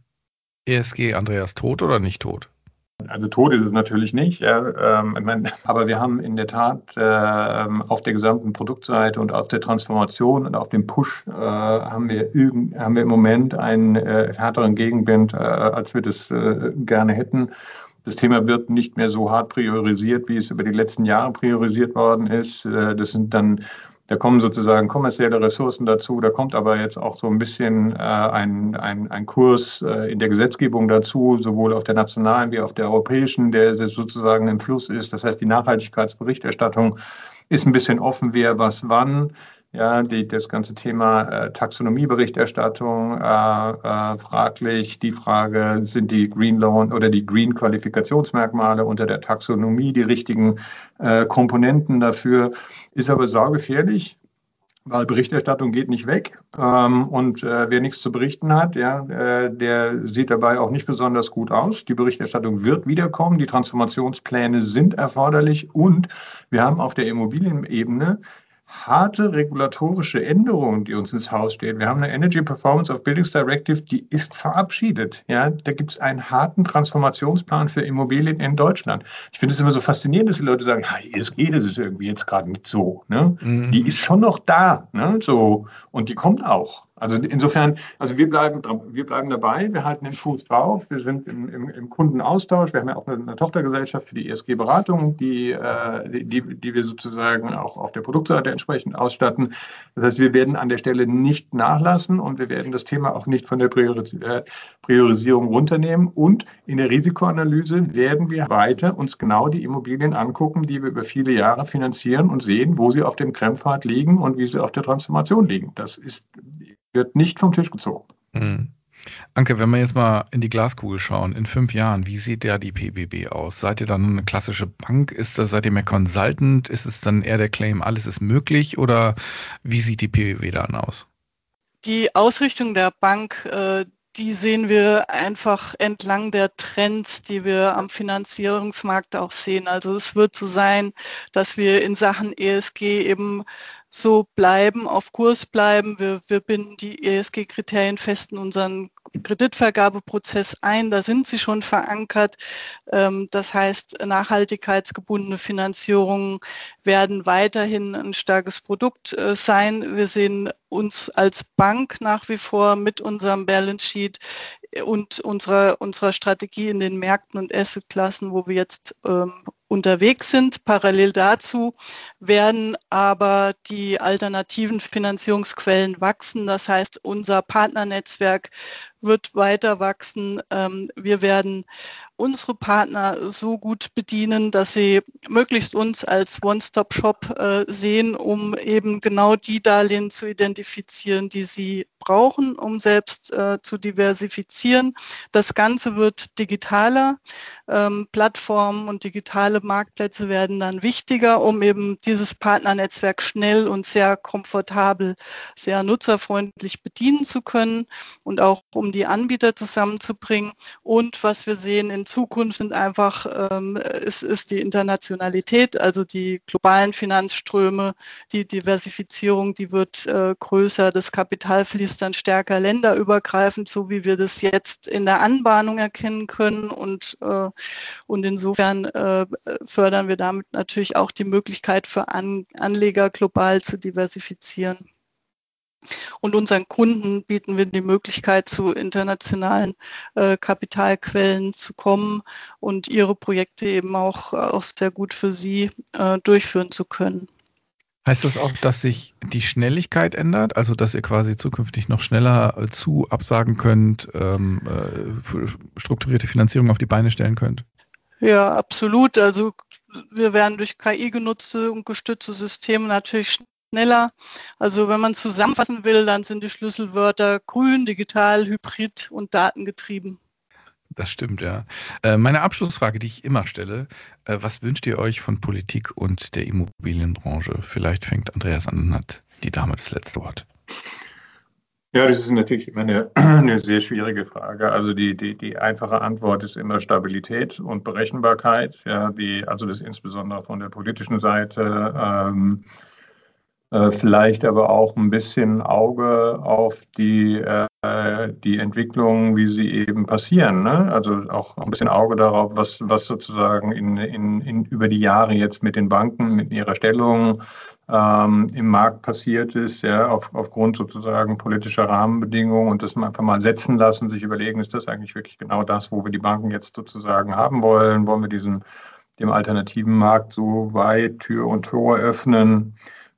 Speaker 1: ESG, Andreas, tot oder nicht tot?
Speaker 2: Also tot ist es natürlich nicht, ja, aber wir haben in der Tat auf der gesamten Produktseite und auf der Transformation und auf dem Push haben wir im Moment einen härteren Gegenwind, als wir das gerne hätten. Das Thema wird nicht mehr so hart priorisiert, wie es über die letzten Jahre priorisiert worden ist. Da kommen sozusagen kommerzielle Ressourcen dazu, da kommt aber jetzt auch so ein bisschen ein Kurs in der Gesetzgebung dazu, sowohl auf der nationalen wie auf der europäischen, der sozusagen im Fluss ist. Das heißt, die Nachhaltigkeitsberichterstattung ist ein bisschen offen, wer was wann. Ja, das ganze Thema Taxonomieberichterstattung fraglich. Die Frage, sind die Green Loan oder die Green Qualifikationsmerkmale unter der Taxonomie die richtigen Komponenten dafür, ist aber saugefährlich, weil Berichterstattung geht nicht weg. Und wer nichts zu berichten hat, der sieht dabei auch nicht besonders gut aus. Die Berichterstattung wird wiederkommen, die Transformationspläne sind erforderlich und wir haben auf der Immobilienebene harte regulatorische Änderungen, die uns ins Haus stehen. Wir haben eine Energy Performance of Buildings Directive, die ist verabschiedet. Ja, da gibt es einen harten Transformationsplan für Immobilien in Deutschland. Ich finde es immer so faszinierend, dass die Leute sagen, ESG, das ist irgendwie jetzt gerade nicht so. Ne? Die ist schon noch da, ne? So, und die kommt auch. Also insofern, also wir bleiben dabei, wir halten den Fuß drauf, wir sind im Kundenaustausch, wir haben ja auch eine Tochtergesellschaft für die ESG-Beratung, die wir sozusagen auch auf der Produktseite entsprechend ausstatten. Das heißt, wir werden an der Stelle nicht nachlassen und wir werden das Thema auch nicht von der Priorisierung runternehmen. Und in der Risikoanalyse werden wir weiter uns genau die Immobilien angucken, die wir über viele Jahre finanzieren und sehen, wo sie auf dem Klemmpfad liegen und wie sie auf der Transformation liegen. Das wird nicht vom Tisch gezogen.
Speaker 1: Anke, wenn wir jetzt mal in die Glaskugel schauen, in 5 Jahren, wie sieht da die PBB aus? Seid ihr dann eine klassische Bank? Seid ihr mehr Consultant? Ist es dann eher der Claim, alles ist möglich? Oder wie sieht die PBB dann aus?
Speaker 3: Die Ausrichtung der Bank, die sehen wir einfach entlang der Trends, die wir am Finanzierungsmarkt auch sehen. Also es wird so sein, dass wir in Sachen ESG eben so bleiben, auf Kurs bleiben. Wir binden die ESG-Kriterien fest in unseren Kreditvergabeprozess ein. Da sind sie schon verankert. Das heißt, nachhaltigkeitsgebundene Finanzierungen werden weiterhin ein starkes Produkt sein. Wir sehen uns als Bank nach wie vor mit unserem Balance Sheet und unserer Strategie in den Märkten und Assetklassen, wo wir jetzt unterwegs sind. Parallel dazu werden aber die alternativen Finanzierungsquellen wachsen. Das heißt, unser Partnernetzwerk wird weiter wachsen. Wir werden unsere Partner so gut bedienen, dass sie möglichst uns als One-Stop-Shop sehen, um eben genau die Darlehen zu identifizieren, die sie brauchen, um selbst zu diversifizieren. Das Ganze wird digitaler. Plattformen und digitale Marktplätze werden dann wichtiger, um eben dieses Partnernetzwerk schnell und sehr komfortabel, sehr nutzerfreundlich bedienen zu können und auch um die Anbieter zusammenzubringen. Und was wir sehen in Zukunft sind einfach, ist die Internationalität, also die globalen Finanzströme, die Diversifizierung, die wird größer, das Kapital fließt dann stärker länderübergreifend, so wie wir das jetzt in der Anbahnung erkennen können und insofern fördern wir damit natürlich auch die Möglichkeit für Anleger global zu diversifizieren. Und unseren Kunden bieten wir die Möglichkeit, zu internationalen Kapitalquellen zu kommen und ihre Projekte eben auch sehr gut für sie durchführen zu können.
Speaker 1: Heißt das auch, dass sich die Schnelligkeit ändert? Also, dass ihr quasi zukünftig noch schneller absagen könnt, strukturierte Finanzierung auf die Beine stellen könnt?
Speaker 3: Ja, absolut. Also wir werden durch KI genutzte und gestützte Systeme natürlich schneller. Also wenn man zusammenfassen will, dann sind die Schlüsselwörter grün, digital, hybrid und datengetrieben.
Speaker 1: Das stimmt, ja. Meine Abschlussfrage, die ich immer stelle, was wünscht ihr euch von Politik und der Immobilienbranche? Vielleicht fängt Andreas an und hat die Dame das letzte Wort.
Speaker 2: Ja, das ist natürlich immer eine sehr schwierige Frage. Also die einfache Antwort ist immer Stabilität und Berechenbarkeit. Ja, also das insbesondere von der politischen Seite. Vielleicht aber auch ein bisschen Auge auf die Entwicklungen, wie sie eben passieren. Ne? Also auch ein bisschen Auge darauf, was sozusagen über die Jahre jetzt mit den Banken, mit ihrer Stellung im Markt passiert ist, ja, aufgrund sozusagen politischer Rahmenbedingungen und das einfach mal setzen lassen, sich überlegen, ist das eigentlich wirklich genau das, wo wir die Banken jetzt sozusagen haben wollen? Wollen wir dem alternativen Markt so weit Tür und Tor öffnen?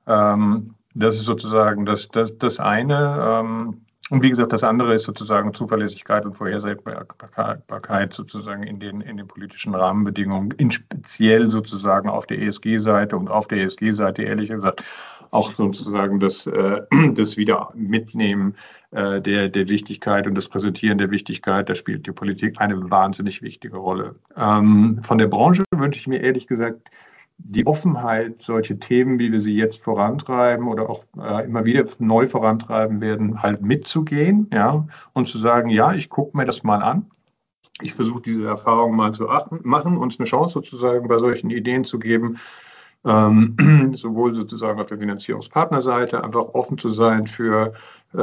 Speaker 2: Das ist sozusagen das eine. Und wie gesagt, das andere ist sozusagen Zuverlässigkeit und Vorhersehbarkeit sozusagen in den politischen Rahmenbedingungen, speziell sozusagen auf der ESG-Seite und auf der ESG-Seite ehrlich gesagt auch sozusagen das wieder Mitnehmen der Wichtigkeit und das Präsentieren der Wichtigkeit, da spielt die Politik eine wahnsinnig wichtige Rolle. Von der Branche wünsche ich mir ehrlich gesagt die Offenheit, solche Themen, wie wir sie jetzt vorantreiben oder auch immer wieder neu vorantreiben werden, halt mitzugehen, ja, und zu sagen, ja, ich gucke mir das mal an. Ich versuche diese Erfahrung mal zu machen, uns eine Chance sozusagen bei solchen Ideen zu geben, sowohl sozusagen auf der Finanzierungspartnerseite einfach offen zu sein für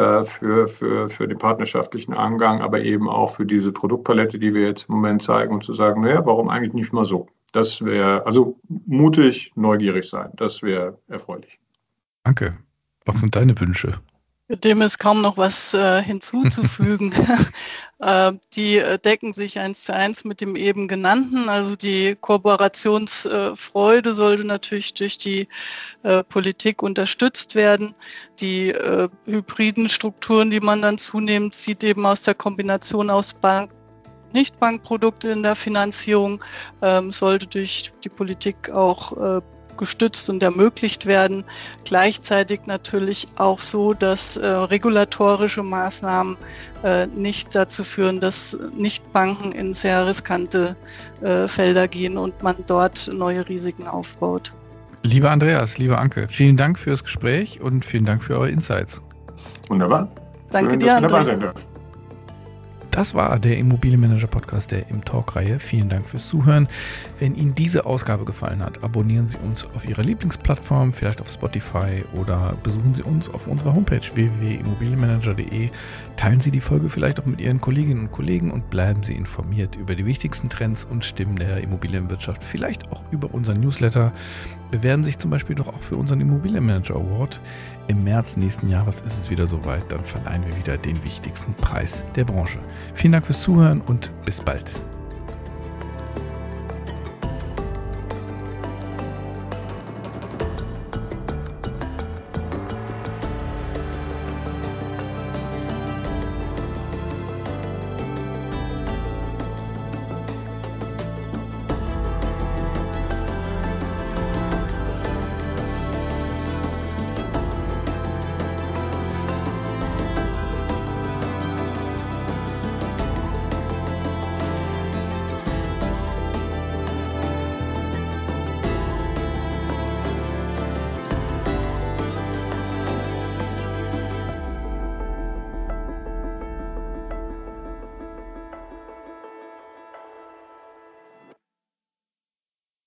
Speaker 2: den partnerschaftlichen Angang, aber eben auch für diese Produktpalette, die wir jetzt im Moment zeigen und zu sagen, naja, warum eigentlich nicht mal so? Das wäre, also mutig, neugierig sein, das wäre erfreulich.
Speaker 1: Danke. Was sind deine Wünsche?
Speaker 3: Dem ist kaum noch was hinzuzufügen. Die decken sich 1:1 mit dem eben genannten. Also die Kooperationsfreude sollte natürlich durch die Politik unterstützt werden. Die hybriden Strukturen, die man dann zunehmend sieht, eben aus der Kombination aus Nichtbankprodukte in der Finanzierung, sollte durch die Politik auch gestützt und ermöglicht werden. Gleichzeitig natürlich auch so, dass regulatorische Maßnahmen nicht dazu führen, dass Nichtbanken in sehr riskante Felder gehen und man dort neue Risiken aufbaut.
Speaker 1: Lieber Andreas, lieber Anke, vielen Dank fürs Gespräch und vielen Dank für eure Insights.
Speaker 2: Wunderbar.
Speaker 3: Danke dir, André.
Speaker 1: Das war der Immobilienmanager-Podcast der Im-Talk-Reihe. Vielen Dank fürs Zuhören. Wenn Ihnen diese Ausgabe gefallen hat, abonnieren Sie uns auf Ihrer Lieblingsplattform, vielleicht auf Spotify, oder besuchen Sie uns auf unserer Homepage www.immobilienmanager.de. Teilen Sie die Folge vielleicht auch mit Ihren Kolleginnen und Kollegen und bleiben Sie informiert über die wichtigsten Trends und Stimmen der Immobilienwirtschaft, vielleicht auch über unseren Newsletter. Bewerben sich zum Beispiel doch auch für unseren Immobilienmanager Award. Im März nächsten Jahres ist es wieder soweit, dann verleihen wir wieder den wichtigsten Preis der Branche. Vielen Dank fürs Zuhören und bis bald.